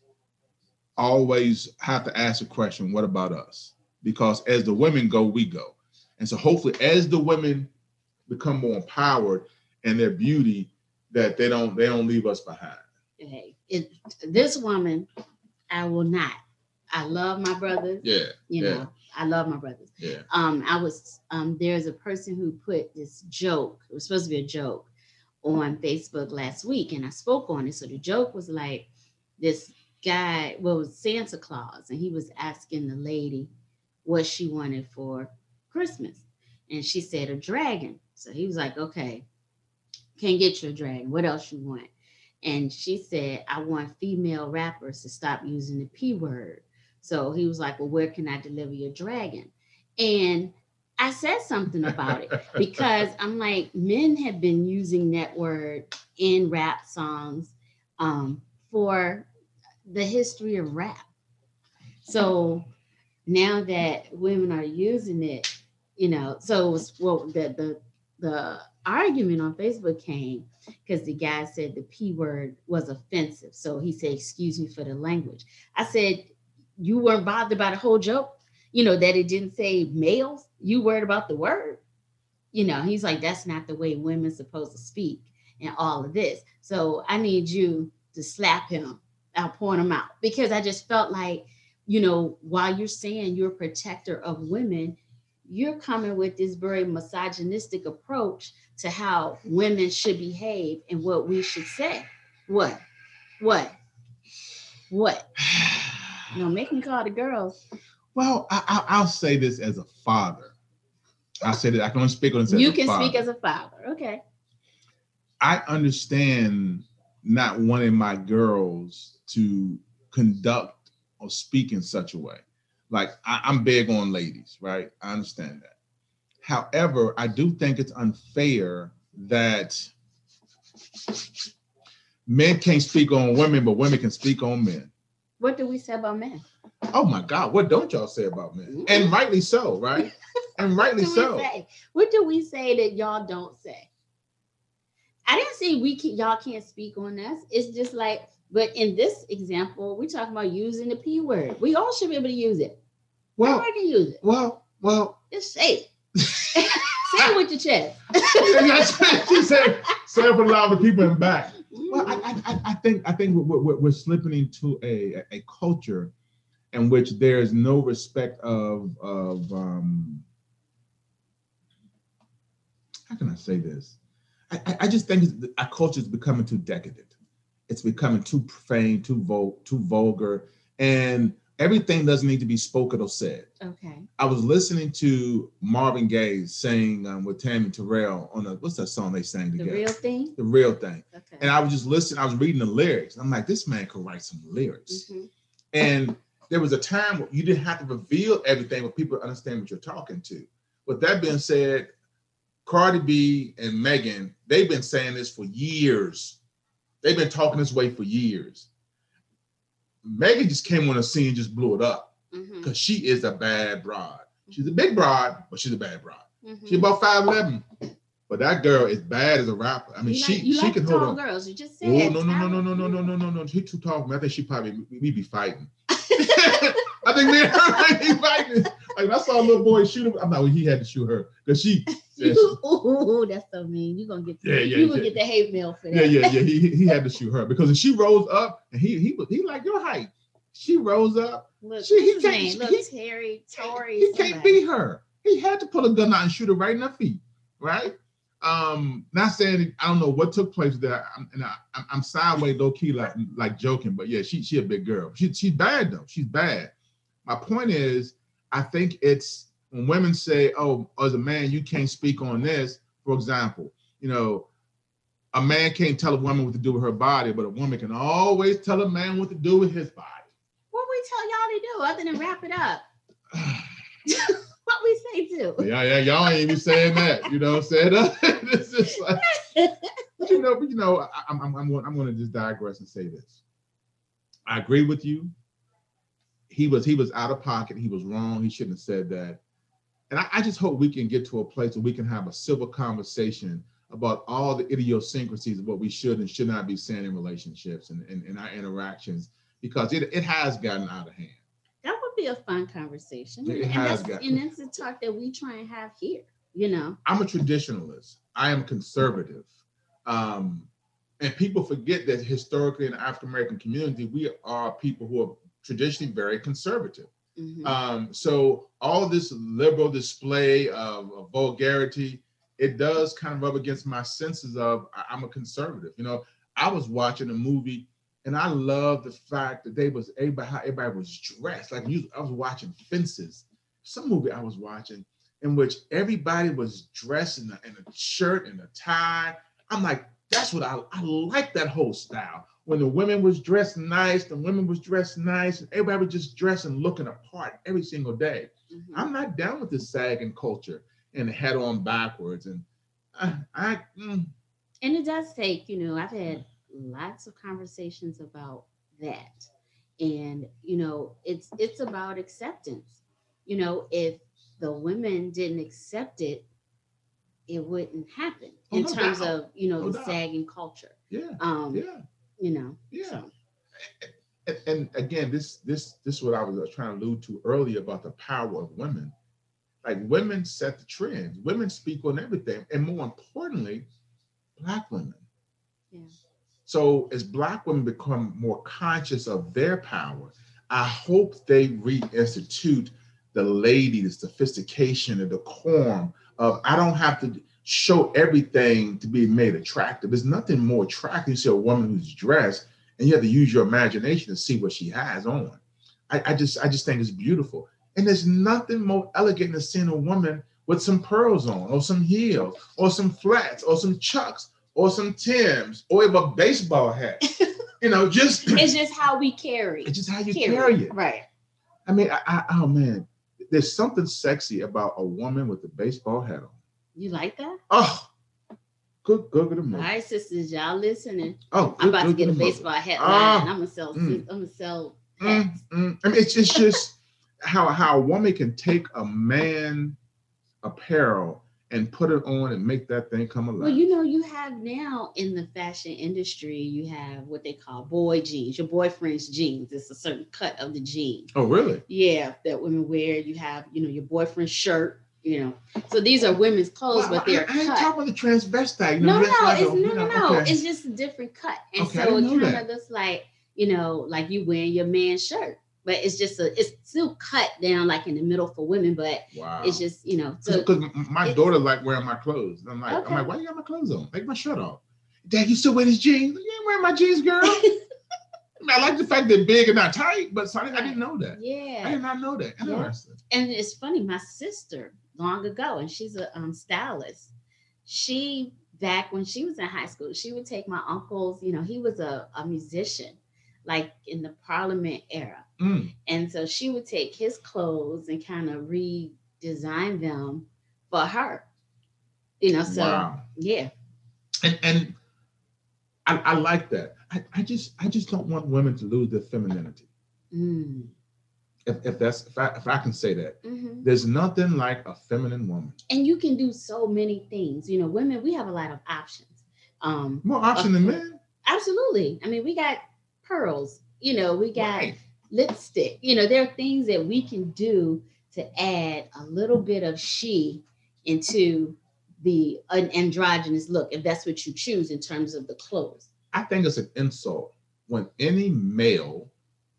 B: always have to ask the question, what about us? Because as the women go, we go. And so hopefully as the women become more empowered in their beauty, that they don't they don't leave us behind.
A: Hey, it, this woman, I will not. I love my brothers.
B: Yeah.
A: You
B: yeah.
A: know, I love my brothers.
B: Yeah.
A: Um, I was um there's a person who put this joke, it was supposed to be a joke, on Facebook last week, and I spoke on it. So the joke was like this guy, well, it was Santa Claus, and he was asking the lady what she wanted for Christmas. And she said a dragon. So he was like, okay, can't get you a dragon. What else you want? And she said, I want female rappers to stop using the P word. So he was like, well, where can I deliver your dragon? And I said something about it because I'm like, men have been using that word in rap songs um, for the history of rap. So now that women are using it, you know, so it was, well, the, the, the argument on Facebook came because the guy said the P word was offensive. So he said, excuse me for the language. I said, you weren't bothered by the whole joke, you know, that it didn't say males. You worried about the word, you know. He's like, that's not the way women's supposed to speak and all of this. So I need you to slap him. I'll point him out, because I just felt like, you know, while you're saying you're a protector of women, you're coming with this very misogynistic approach to how women should behave and what we should say. What? What? What? No, make me call the girls.
B: Well, I, I, I'll say this as a father. I say that I can only speak on this as
A: you
B: a
A: can
B: father.
A: speak as a father. Okay.
B: I understand not wanting my girls to conduct or speak in such a way. Like, I, I'm big on ladies, right? I understand that. However, I do think it's unfair that men can't speak on women, but women can speak on men.
A: What do we say about men?
B: Oh my God, what don't y'all say about men? Mm-hmm. And rightly so, right? And rightly
A: what
B: so.
A: Say? What do we say that y'all don't say? I didn't say we can, y'all can't speak on us. It's just like, but in this example, we're talking about using the P word. We all should be able to use it.
B: Well,
A: everybody can use it.
B: Well, well.
A: Just say it. Say it with your chest.
B: She said, say it for a lot of people in back. Well, I, I, I think I think we're, we're, we're slipping into a, a culture in which there is no respect of of um, how can I say this? I, I just think our culture is becoming too decadent. It's becoming too profane, too vul, too vulgar, and everything doesn't need to be spoken or said.
A: Okay.
B: I was listening to Marvin Gaye sing um, with Tammy Terrell on a, what's that song they sang together?
A: The Real Thing?
B: The Real Thing.
A: Okay.
B: And I was just listening, I was reading the lyrics. I'm like, this man could write some lyrics. Mm-hmm. And there was a time where you didn't have to reveal everything, but people understand what you're talking to. With that being said, Cardi B and Megan, they've been saying this for years. They've been talking this way for years. Megan just came on the scene and just blew it up because mm-hmm. she is a bad broad. She's a big broad, but she's a bad broad. Mm-hmm. She's about five eleven. But that girl is bad as a rapper. I mean,
A: you
B: she
A: like, you
B: she
A: like
B: can
A: tall
B: hold on.
A: girls. You just said.
B: Oh no no no no no no no no no no. She too tall. Man, I think she probably we be fighting. I think me and her might be fighting. Like I saw a little boy shoot him. I'm not. Well, he had to shoot her because she. Yeah, she
A: oh, that's so mean. You gonna get the,
B: yeah, yeah,
A: you gonna
B: yeah.
A: get the hate mail for that.
B: Yeah, yeah, yeah. He he had to shoot her because if she rose up and he he was he like your height. She rose up.
A: Look,
B: she he
A: his
B: can't.
A: name? Look,
B: He,
A: Terry, Tory.
B: he can't beat her. He had to pull a gun out and shoot her right in her feet. Right. Um, not saying I don't know what took place there. I'm, and I, I'm, I'm sideways low key like like joking, but yeah, she she a big girl. She she's bad though. She's bad. My point is, I think it's when women say, "Oh, as a man, you can't speak on this." For example, you know, a man can't tell a woman what to do with her body, but a woman can always tell a man what to do with his body.
A: What we tell y'all to do other than wrap it up? What we say too?
B: Yeah, yeah, y'all ain't even saying that. You know what I'm saying? It's just like, but you know, but you know, I, I'm I'm I'm, I'm going to just digress and say this. I agree with you. He was he was out of pocket. He was wrong. He shouldn't have said that. And I, I just hope we can get to a place where we can have a civil conversation about all the idiosyncrasies of what we should and should not be saying in relationships and in our interactions, because it, it has gotten out of hand.
A: That would be a fun conversation.
B: It
A: and
B: has
A: that's,
B: got
A: and that's the talk that we try and have here, you know.
B: I'm a traditionalist. I am conservative. Um, and people forget that historically in the African-American community, we are people who are traditionally very conservative. Mm-hmm. Um, so all this liberal display of, of vulgarity, it does kind of rub against my senses of I'm a conservative. You know, I was watching a movie and I love the fact that they was everybody, how everybody was dressed. Like you, I was watching Fences, some movie I was watching in which everybody was dressed in a, in a shirt and a tie. I'm like, that's what I, I like that whole style. When the women was dressed nice, the women was dressed nice, and everybody was just dressed and looking apart every single day. Mm-hmm. I'm not down with this sagging culture and the head on backwards. And I, I mm.
A: and it does take, you know, I've had lots of conversations about that. And, you know, it's it's about acceptance. You know, if the women didn't accept it, it wouldn't happen oh, in no terms doubt. of, you know, no the doubt. sagging culture.
B: Yeah.
A: Um,
B: yeah.
A: You know.
B: Yeah.
A: So.
B: And, and again, this this this is what I was trying to allude to earlier about the power of women. Like women set the trends. Women speak on everything. And more importantly, Black women.
A: Yeah.
B: So as Black women become more conscious of their power, I hope they reinstitute the lady, the sophistication, the decorum of I don't have to show everything to be made attractive. There's nothing more attractive to a woman who's dressed and you have to use your imagination to see what she has on. I, I just I just think it's beautiful. And there's nothing more elegant than seeing a woman with some pearls on or some heels or some flats or some Chucks or some Timbs or even a baseball hat. You know, just
A: it's just how we carry.
B: It's just how you
A: carry,
B: carry it.
A: Right.
B: I mean, I, I, oh man, there's something sexy about a woman with a baseball hat on.
A: You like that?
B: Oh, good, good, good.
A: All right, sisters, y'all listening.
B: Oh,
A: I'm about
B: good,
A: to get
B: good,
A: a baseball
B: good.
A: hat
B: Uh,
A: line. I'm gonna sell.
B: mm,
A: I'm gonna sell
B: mm,
A: hats.
B: mm. I mean, it's it's just how how a woman can take a man apparel and put it on and make that thing come alive.
A: Well, you know, you have now in the fashion industry, you have what they call boy jeans, your boyfriend's jeans. It's a certain cut of the jean.
B: Oh, really?
A: Yeah, that women wear. You have, you know, your boyfriend's shirt, you know. So these are women's clothes,
B: Well,
A: but they're
B: I,
A: cut.
B: I ain't talking about the transvestite. You
A: No,
B: know,
A: no,
B: that's like
A: it's
B: a-
A: no,
B: you
A: no,
B: know,
A: no.
B: okay.
A: It's just a different cut. And
B: Okay, I
A: so it
B: didn't know
A: kind
B: that.
A: of looks like, you know, like you wearing your man's shirt. But it's just a, it's still cut down like in the middle for women, but
B: Wow.
A: it's just, you know, so
B: Because my
A: it's-
B: daughter like wearing my clothes. I'm like,
A: Okay.
B: I'm like, why you got my clothes on? Take my shirt off. Dad, you still wear these jeans? You ain't wearing my jeans, girl. I mean, I like the fact they're big and not tight, but Sonny, I didn't know that. I
A: yeah.
B: did not know that.
A: Yeah.
B: Interesting.
A: And it's funny, my sister long ago, and she's a um, stylist. She, back when she was in high school, she would take my uncle's, you know, he was a, a musician, like in the Parliament era.
B: Mm.
A: And so she would take his clothes and kind of redesign them for her. You know, so
B: Wow.
A: yeah.
B: And and I, I like that. I, I just I just don't want women to lose their femininity.
A: Mm.
B: If, if that's if I, if I can say that,
A: Mm-hmm.
B: there's nothing like a feminine woman.
A: And you can do so many things. You know, women, we have a lot of options. Um,
B: More option than men.
A: Absolutely. I mean, we got pearls. You know, we got
B: Right.
A: lipstick. You know, there are things that we can do to add a little bit of she into the an androgynous look, if that's what you choose in terms of the clothes.
B: I think it's an insult when any male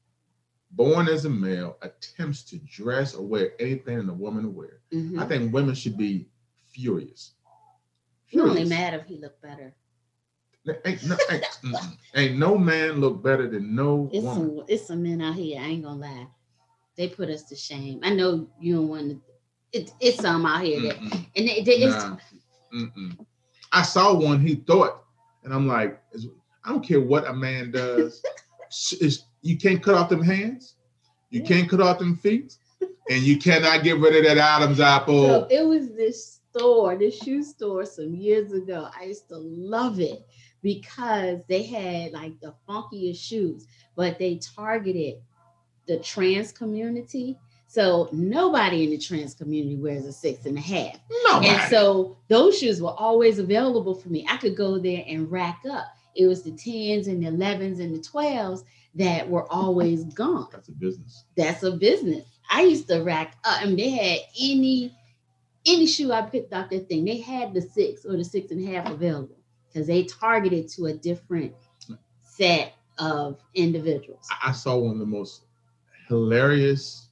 B: born as a male attempts to dress or wear anything that a woman will wear.
A: Mhm.
B: I think women should be furious.
A: You're only
B: Furious.
A: mad if he looked better.
B: Ain't no, ain't, mm-mm. Ain't no man look better than no
A: It's
B: woman.
A: some it's some men out here. I ain't gonna lie. They put us to shame. I know you don't want to. It, it's some out here that,
B: Mm-mm.
A: and they, they, it's
B: Nah. Mm-mm. I saw one. He thought, and I'm like, is- I don't care what a man does. It's, you can't cut off them hands. You
A: Yeah.
B: can't cut off them feet, and you cannot get rid of that Adam's apple.
A: So it was this store, this shoe store some years ago. I used to love it because they had like the funkiest shoes, but they targeted the trans community. So nobody in the trans community wears a six and a half.
B: Nobody.
A: And so those shoes were always available for me. I could go there and rack up. It was the tens and the elevens and the twelves that were always gone.
B: That's a business.
A: That's a business. I used to rack up. I mean, they had any any shoe I picked off that thing. They had the six or the six and a half available because they targeted to a different set of individuals.
B: I- I saw one of the most hilarious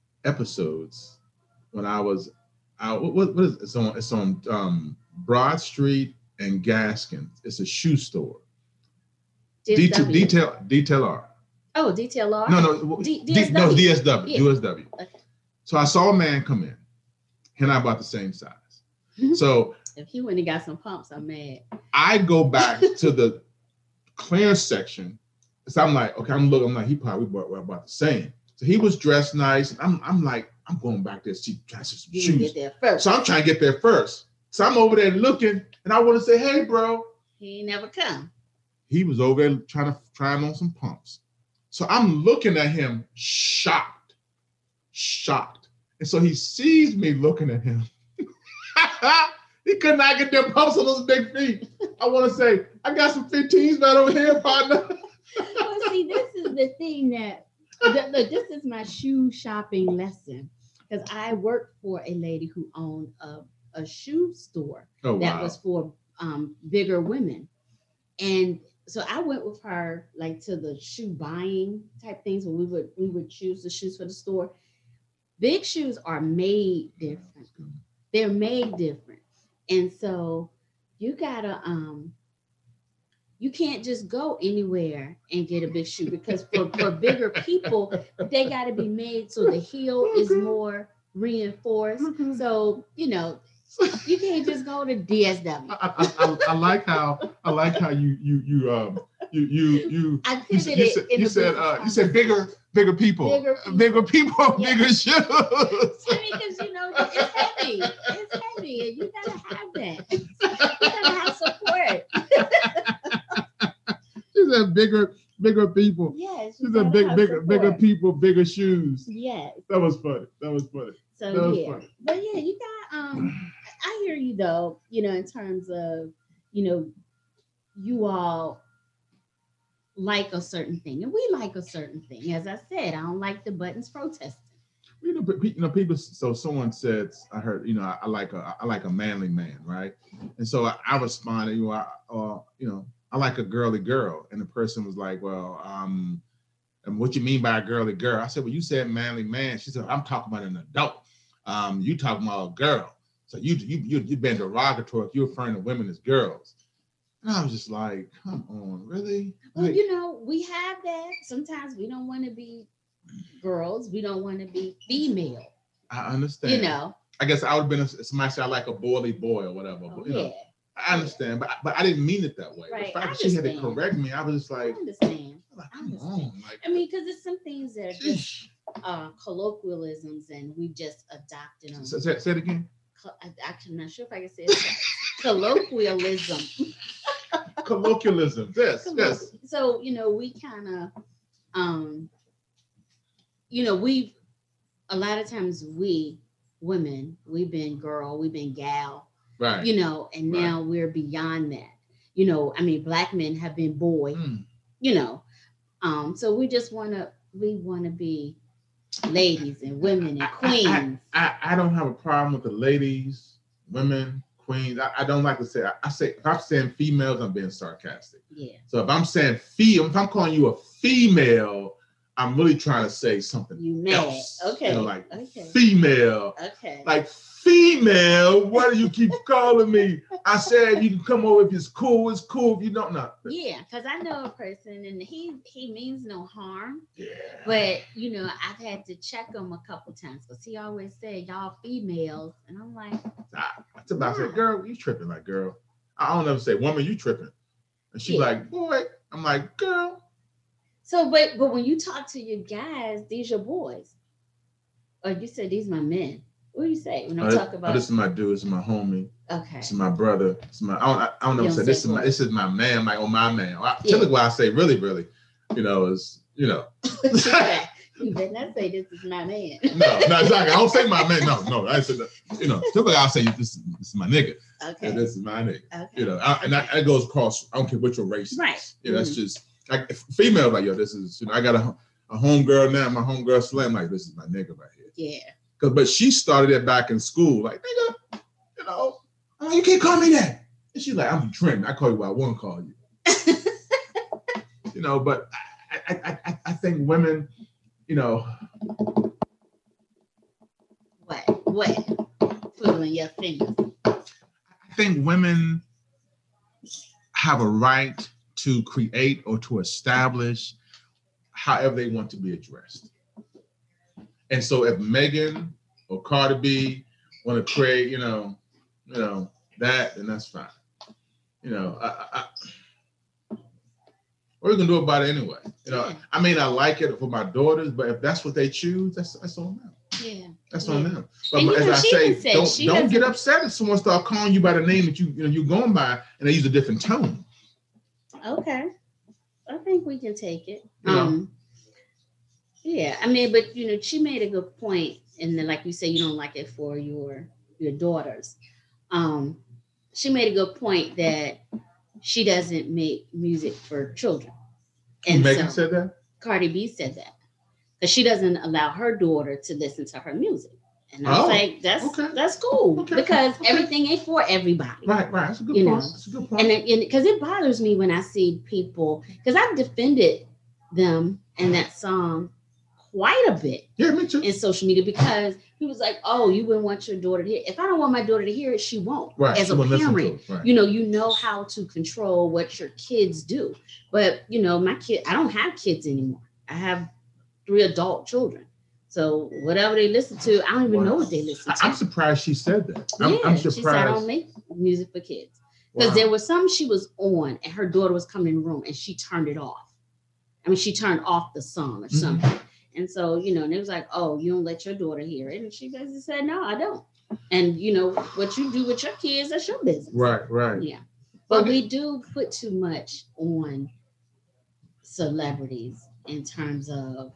B: episodes when I was out. What, what, what is it? It's on? It's on um, Broad Street and Gaskin. It's a shoe store.
A: D S
B: Detail,
A: W.
B: detail, detail R.
A: Oh, Detail R.
B: No, no,
A: D-
B: D-
A: DSW.
B: no, D S W,
A: Yeah.
B: U S W.
A: Okay.
B: So I saw a man come in. He and I about the same size. So
A: If he wouldn't have got some pumps, I'm mad.
B: I go back to the clearance section. So I'm like, okay, I'm looking. I'm like, he probably bought we're about the same. So he was dressed nice. And I'm, I'm like, I'm going back there to see, try to see some
A: You didn't
B: shoes.
A: get there first.
B: So I'm trying to get there first. So I'm over there looking, and I want to say, hey, bro.
A: He ain't never come.
B: He was over there trying to try on some pumps. So I'm looking at him, shocked, shocked. And so he sees me looking at him. He could not get them pumps on those big feet. I want to say, I got some fifteens right over here, partner.
A: Well, see, this is the thing that, th- look, this is my shoe shopping lesson. Because I worked for a lady who owned a, a shoe store
B: Oh,
A: that
B: wow.
A: was for um, bigger women. And so I went with her like to the shoe buying type things when we would we would choose the shoes for the store. Big shoes are made different. They're made different. And so you gotta um you can't just go anywhere and get a big shoe because for, for bigger people, they gotta be made so the heel is more reinforced. So, you know, you can't just go to D S W.
B: I, I, I, I like how I like how you you you um you you you
A: I
B: you,
A: pivoted
B: you said,
A: in
B: you
A: the
B: said
A: business
B: uh you said bigger bigger people
A: Bigger people.
B: bigger people
A: Yeah.
B: bigger shoes.
A: I mean, because you know it's heavy, it's heavy, and you gotta have that. You gotta have support.
B: She said bigger bigger people.
A: Yes,
B: She
A: you
B: said
A: gotta
B: big
A: have
B: bigger bigger
A: support.
B: people bigger shoes.
A: Yes.
B: That was funny. That was funny. That
A: So
B: was
A: yeah,
B: funny.
A: but yeah, you got. Um, I hear you though. You know, in terms of you know, you all like a certain thing, and we like a certain thing. As I said, I don't like the buttons protesting.
B: You know, pe- you know, people. So someone said, I heard, you know, I, I like a, I like a manly man, right? And so I, I responded, you know, I, uh, you know, I like a girly girl, and the person was like, well, um, and what you mean by a girly girl? I said, well, you said manly man. She said, I'm talking about an adult. Um, you talking about a girl. So you you you you've been derogatory if you're referring to women as girls. And I was just like, come on, really?
A: Well,
B: Like,
A: you know, we have that. Sometimes we don't want to be girls. We don't want to be female.
B: I understand.
A: You know.
B: I guess I would have been a, somebody say I like a boily boy or whatever.
A: Oh,
B: But, you know,
A: yeah.
B: I understand, but but I didn't mean it that way.
A: Right,
B: The fact
A: I
B: that she had to
A: understand.
B: correct me, I was just
A: I
B: like,
A: understand.
B: like,
A: I
B: come
A: understand.
B: on, like,
A: I mean, because it's some things that are just
B: sheesh.
A: uh, colloquialisms, and we just adopted them.
B: Say, say, say it again.
A: Co- I- Actually, I'm not sure if I can say it. Colloquialism.
B: Colloquialism. Yes, yes.
A: So you know, we kind of um you know, we a lot of times we women, we've been girl, we've been gal,
B: right.
A: you know, and
B: Right.
A: now we're beyond that. You know, I mean, black men have been boy,
B: Mm.
A: you know. Um, so we just wanna we wanna be ladies and women and
B: I,
A: queens.
B: I, I, I don't have a problem with the ladies, women, queens. I, I don't like to say. I, I say if I'm saying females, I'm being sarcastic.
A: Yeah.
B: So if I'm saying female, if I'm calling you a female, I'm really trying to say something
A: You mad.
B: else.
A: Okay.
B: You know, like
A: Okay.
B: female.
A: Okay.
B: Like female, why do you keep calling me? I said you can come over if it's cool. It's cool if you don't know.
A: Yeah, because I know a person and he he means no harm.
B: Yeah.
A: But you know, I've had to check him a couple times because he always said y'all females, and I'm like,
B: That's about to say, girl, you tripping, like girl. I don't ever say, woman, you tripping. And she's
A: Yeah.
B: like, boy. I'm like, girl.
A: so. But but when you talk to your guys, these your boys, or you say these my men. What do you say when I
B: Oh,
A: talk
B: this,
A: about?
B: oh, this is my dude. This is my homie.
A: Okay.
B: This is my brother. This is my. I don't. I don't know.
A: You
B: What to
A: don't
B: say. This
A: say
B: is my.
A: boy.
B: This is my man. Like, oh, my man. I,
A: Yeah.
B: Typically, what I say, really, really, you know, is you know.
A: You better not say this is my man.
B: No, no, exactly. I don't say my man. No, no. I said, that. You know, typically I'll say this, is- this is my nigga.
A: Okay.
B: And this is my nigga.
A: Okay.
B: You know, I, and that, that goes across. I don't care what your race is.
A: Right.
B: You know, that's
A: Mhm.
B: just like if female. Like, yo, this is. You know, I got a a home girl now. My home girl Slam. Like, this is my nigga right here.
A: Yeah.
B: Cause, but she started it back in school. Like, nigga, you know, I'm like, you can't call me that. And she's like, I'm trim. I call you what I want to call you. You know, but I, I, I, I think women, you know,
A: What? What? Twiddling your fingers.
B: I think women have a right to create or to establish however they want to be addressed. And so if Megan or Cardi B want to create, you know, you know, that, then that's fine. You know, I, I, I, what are we gonna do about it anyway? You know,
A: Yeah.
B: I mean, I like it for my daughters, but if that's what they choose, that's that's on them.
A: Yeah.
B: That's
A: Yeah.
B: on them. But
A: And you
B: as
A: know,
B: I
A: she
B: say,
A: even said
B: don't
A: she
B: don't get
A: doesn't-
B: upset if someone start calling you by the name that you you know you're going by, and they use a different tone.
A: Okay. I think we can take it.
B: You know?
A: Um yeah, I mean, but you know, she made a good point, and then like you say, you don't like it for your your daughters. Um, she made a good point that she doesn't make music for children. And
B: Megan
A: so
B: said that.
A: Cardi B said that. Because she doesn't allow her daughter to listen to her music. And I was
B: Oh,
A: like, that's
B: okay.
A: that's cool.
B: Okay,
A: Because
B: okay.
A: everything ain't for everybody.
B: Right, right. That's a good
A: You
B: point.
A: know.
B: That's a good point.
A: And because it bothers me when I see people, because I've defended them and that song quite a bit
B: yeah, me too.
A: in social media because he was like, oh, you wouldn't want your daughter to hear it. If I don't want my daughter to hear it, she won't.
B: Right.
A: As
B: she
A: a
B: wouldn't listen to
A: parent,
B: it, right.
A: you know, you know how to control what your kids do. But, you know, my kid, I don't have kids anymore. I have three adult children. So whatever they listen to, I don't even know what they listen to.
B: I, I'm surprised she said that. I'm,
A: yeah,
B: I'm
A: she
B: surprised.
A: said I don't make music for kids. Because
B: Wow.
A: there was some she was on and her daughter was coming in the room and she turned it off. I mean, she turned off the song or
B: Mhm.
A: something. And so, you know, and it was like, oh, you don't let your daughter hear it. And she basically said, no, I don't. And, you know, what you do with your kids, that's your business.
B: Right, right.
A: Yeah. But
B: Okay.
A: we do put too much on celebrities in terms of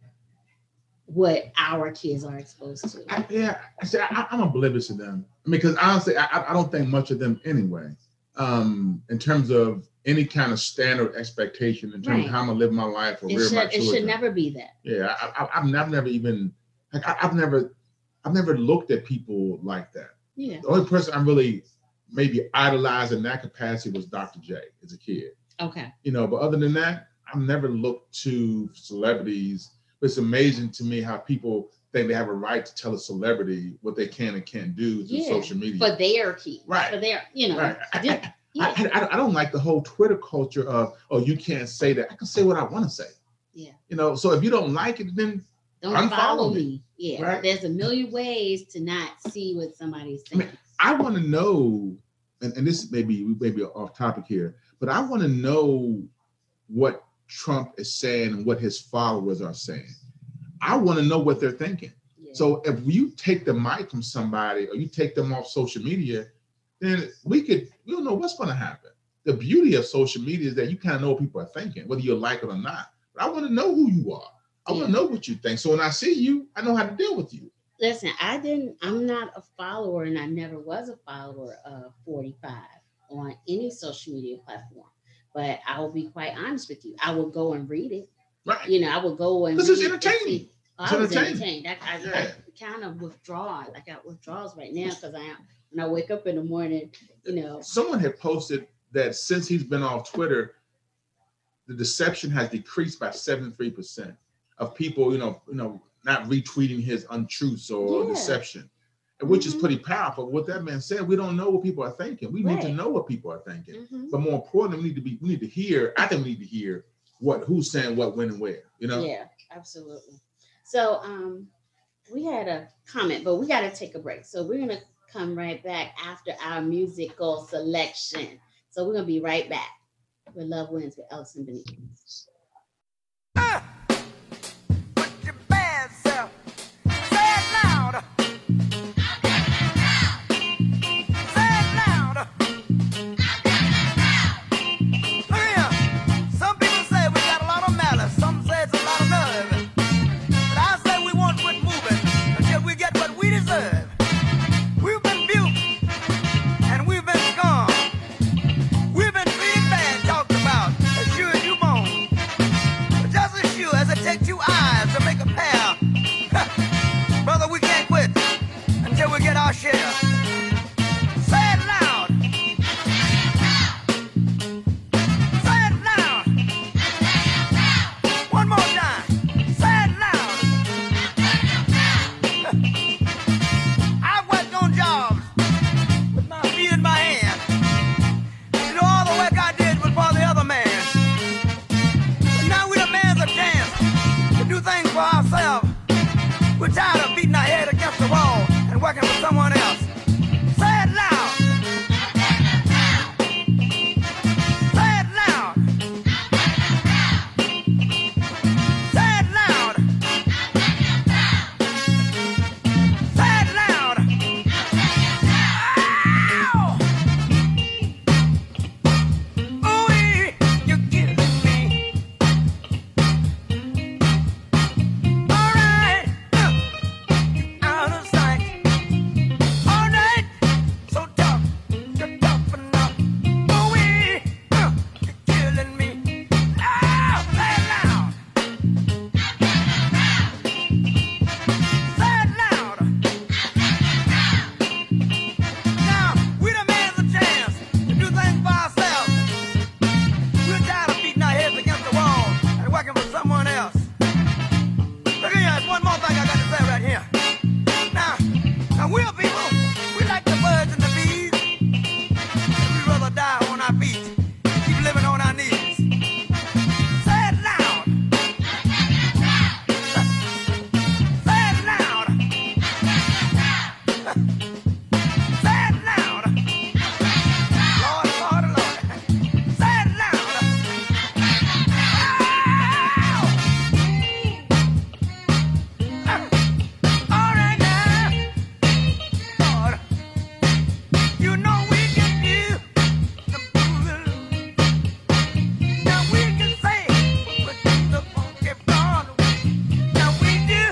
A: what our kids are exposed to.
B: I, yeah, I see, I, I'm oblivious to them. I mean, because honestly, I, I don't think much of them anyway. Um, in terms of any kind of standard expectation in terms
A: Right.
B: of how I'm gonna live my life or
A: It
B: rear
A: should,
B: my
A: it
B: children.
A: should never be that.
B: Yeah, I, I, I've, never, I've never even, like, I, I've never, I've never looked at people like that.
A: Yeah.
B: The only person I really maybe idolized in that capacity was Doctor J as a kid.
A: Okay.
B: You know, but other than that, I've never looked to celebrities. But it's amazing to me how people think they have a right to tell a celebrity what they can and can't do through
A: Yeah,
B: social media.
A: For their kids.
B: Right.
A: For their, you know.
B: right. I,
A: Yeah.
B: I, I, I, I don't like the whole Twitter culture of, oh, you can't say that. I can say what I want to say.
A: Yeah.
B: You know, so if you don't like it, then
A: Don't
B: Unfollow
A: follow
B: me.
A: me. Yeah.
B: Right.
A: There's a million ways to not see what somebody's
B: I mean,
A: saying.
B: I want to know, and, and this may be, we may be off topic here, but I want to know what Trump is saying and what his followers are saying. I want to know what they're thinking.
A: Yeah.
B: So if you take the mic from somebody or you take them off social media, then we could, we don't know what's going to happen. The beauty of social media is that you kind of know what people are thinking, whether you like it or not. But I want to know who you are. I want to know what you think. So when I see you, I know how to deal with you.
D: Listen, I didn't, I'm not a follower, and I never was a follower of forty-five on any social media platform. But I will be quite honest with you. I will go and read it.
B: Right.
D: You know, I will go and
B: This is entertaining.
D: Oh,
B: It's
D: I was
B: entertaining.
D: entertained. I, I,
B: Yeah.
D: I kind of withdraw. I got withdrawals right now because I am, when I wake up in the morning, you know.
B: Someone had posted that since he's been off Twitter, the deception has decreased by seventy-three percent of people, you know, you know, not retweeting his untruths or
D: Yeah.
B: deception, which
D: Mhm.
B: is pretty powerful. What that man said, we don't know what people are thinking. We need to
D: Right.
B: know what people are thinking.
D: Mhm.
B: But more importantly, we need to be, we need to hear, I think we need to hear what, who's saying what, when, and where, you know?
D: Yeah, absolutely. So um, we had a comment, but we got to take a break. So we're going to come right back after our musical selection. So we're going to be right back with Love Wins with Ellison Benito.
E: Uh, with your bad self. Say it loud. Say it loud. Look here. Some people say we got a lot of malice. Some say it's a lot of nerve. But I say we won't quit moving until we get what we deserve. We've been beauty and we've been scorned. We've been treated bad, talked about, as sure as you moan. But just as sure as it takes two eyes to make a pair, brother, we can't quit until we get our share. Say it loud. Say it loud. One more time. Say it loud. I've worked on jobs with my feet in my hand. You know, all the work I did was for the other man. But now we demand a chance to do things for ourselves. We're tired of beating our head against the wall and working for someone else. Say it loud. Say it loud. Say it loud. Say it loud. Ow! Ooh, you're killing me. All right, out of sight. All right, so tough, you're tough enough. Ooh, you're killing me. Ow, say it loud. Say it loud. Now, we demand a chance to do things for ourselves. We're tired of beating our heads against the wall and working for someone else. Look here, there's one more thing I got to say right here. Now, now we're people, we like the birds and the bees. And we'd rather die on our feet and keep living on our knees. Say it loud. Say it loud. Say it loud. Lord, Lord, Lord. Say it loud. Ow! All right now, Lord, you know we can do the moving. Now we can say what the funky gone. Now we do.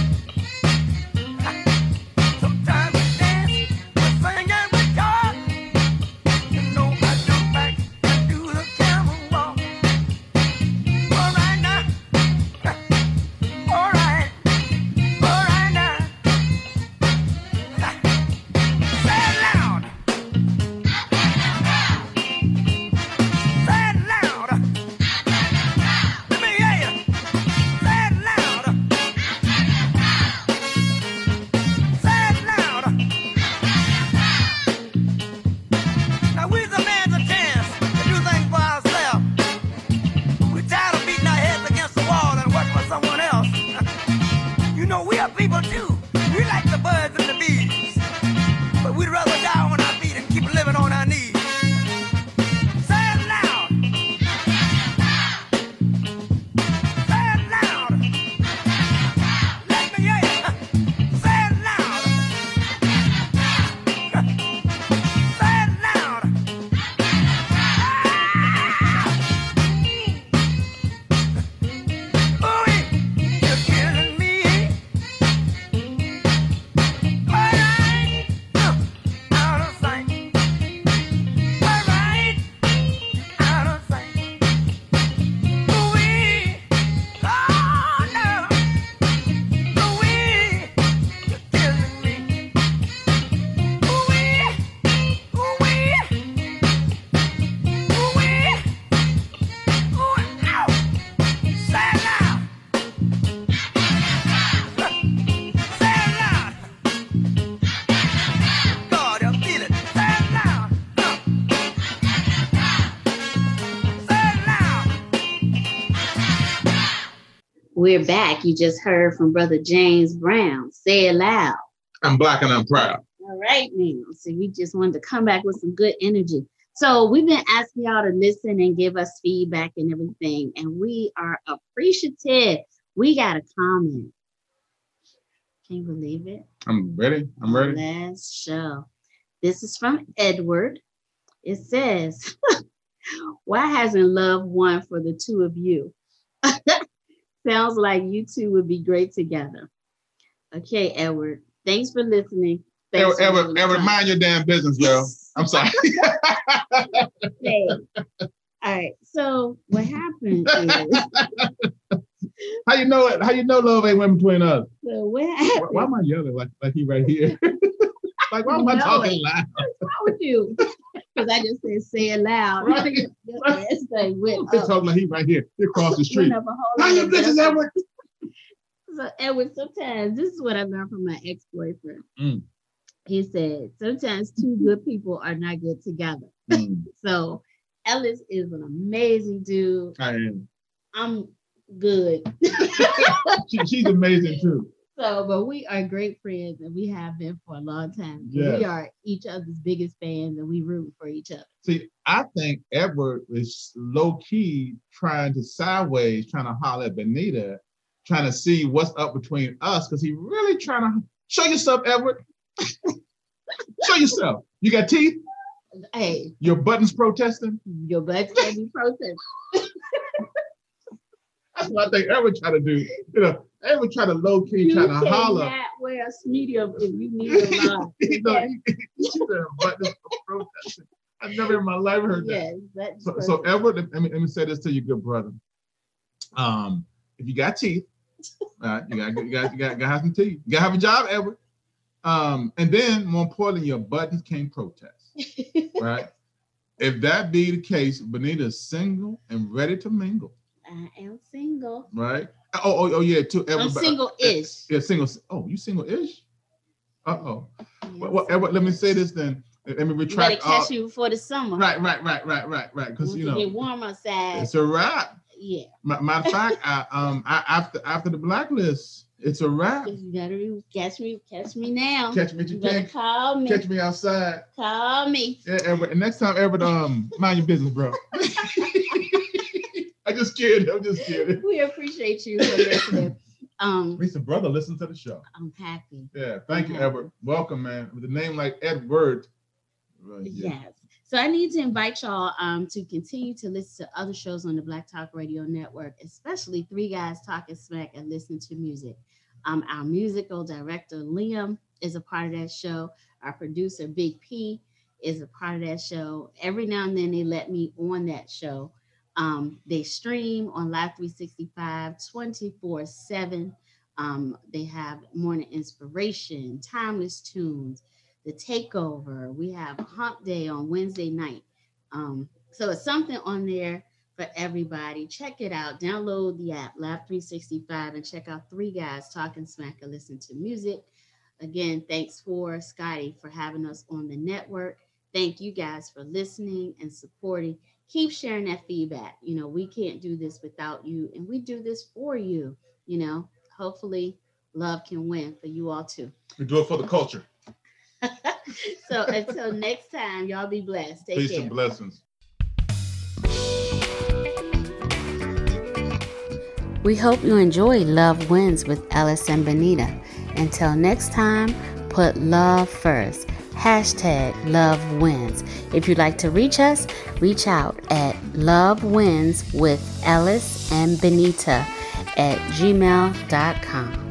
E: Sometimes we dance, we sing and we talk. You know I jump back and do the camel walk. All right now. All right. All right now. Say it loud. Say it loud. Let me hear you. Say it loud. Say it loud. Now we demand a chance to do things for ourselves. We're tired of beating our heads against the wall and working for someone else. You know, we are people too. We like the birds and the bees. But we'd rather die on our feet and keep living on our knees. Say it loud. Say it loud. Let me hear you. Say it loud. Say it loud. Ooh,
A: We're back. You just heard from Brother James Brown. Say it loud.
B: I'm black and I'm proud.
A: All right, now. So we just wanted to come back with some good energy. So we've been asking y'all to listen and give us feedback and everything, and we are appreciative. We got a comment. Can you believe it?
B: I'm ready. I'm ready.
A: Last show. This is from Edward. It says, why hasn't love won for the two of you? Sounds like you two would be great together. Okay, Edward. Thanks for listening. Thanks
B: Edward,
A: for
B: Edward, Edward, mind your damn business, girl. I'm sorry.
A: Okay. All right. So what happened is,
B: how you know it? How you know love ain't went between us?
A: so what
B: Why,
A: happened?
B: why am I yelling like like he right here? Like why am I
A: You know
B: talking
A: it.
B: loud?
A: What's wrong with you? Because I just said say it loud.
B: Right.
A: That thing went
B: He's
A: up.
B: talking like he right here. He across the street.
A: Went up a whole
B: Mind your
A: lot of
B: business,
A: decibels.
B: Edward.
A: So Edward, sometimes this is what I learned from my ex-boyfriend.
B: Mm.
A: He said sometimes two good people are not good together.
B: Mm,
A: So Ellis is an amazing dude.
B: I am.
A: I'm good.
B: She, she's amazing too.
A: So, but we are great friends and we have been for a long time.
B: Yes.
A: We are each other's biggest fans and we root for each other.
B: See, I think Edward is low key trying to sideways, trying to holler at Benita, trying to see what's up between us, because he really trying to show yourself, Edward. Show yourself. You got teeth?
A: Hey,
B: Your buttons protesting?
A: your butt can be protested.
B: That's what I think Edward trying to do. You know, Edward trying to low key,
A: You
B: trying to holler.
A: cannot wear a medium if you need a lot.
B: You know, she said buttons protesting. I've never in my life heard that.
A: Yes, that's
B: So, so Edward, let me, let me say this to you, good brother. Um, if you got teeth, uh, you got you got you got to have some teeth. You got to have a job, Edward. Um, and then more importantly, your buttons can't protest, right? If that be the case, Benita's single and ready to mingle,
A: I am single.
B: right? Oh, oh, oh yeah, too.
A: I'm single-ish.
B: Yeah, single. Oh, you single-ish? Uh oh.
A: Yeah,
B: Well, well, Edward, let me say this then. Let me
A: you better
B: retract.
A: catch
B: all-
A: you before the summer.
B: Right, right, right, right, right, right. Because
A: Once
B: you
A: it
B: know
A: get warm outside.
B: it's a wrap.
A: Yeah.
B: Ma- Matter of fact, I, um, I, after after the blacklist, it's a wrap.
A: You gotta catch me, catch me now.
B: Catch me if
A: You
B: you
A: better
B: can.
A: call me.
B: Catch me outside.
A: Call me.
B: Yeah, Everett. And next time, Everett, um, mind your business, bro. I just kidding. I'm just kidding.
A: We appreciate you for listening. Um,
B: Lisa, brother, listen to the show.
A: I'm happy.
B: Yeah, thank you,
A: Mhm.
B: Everett. Welcome, man. With a name like Edward. Right, yeah.
A: Yes. So I need to invite y'all um, to continue to listen to other shows on the Black Talk Radio Network, especially Three Guys Talking Smack and Listen to Music. Um, our musical director, Liam, is a part of that show. Our producer, Big P, is a part of that show. Every now and then they let me on that show. Um, they stream on Live three sixty-five twenty-four seven. Um, they have Morning Inspiration, Timeless Tunes, The Takeover. We have Hump Day on Wednesday night. Um, so it's something on there for everybody. Check it out. Download the app, Live three sixty-five, and check out Three Guys Talking Smack and Listen to Music. Again, thanks for Scotty for having us on the network. Thank you guys for listening and supporting. Keep sharing that feedback. You know, we can't do this without you, and we do this for you. You know, hopefully love can win for you all too.
B: We do it for the culture.
A: So until next time, y'all be blessed. Take
B: Peace
A: care.
B: and blessings.
D: We hope you enjoy Love Wins with Ellis and Benita. Until next time, put love first. Hashtag Love Wins. If you'd like to reach us, reach out at Love Wins with Ellis and Benita at gmail dot com.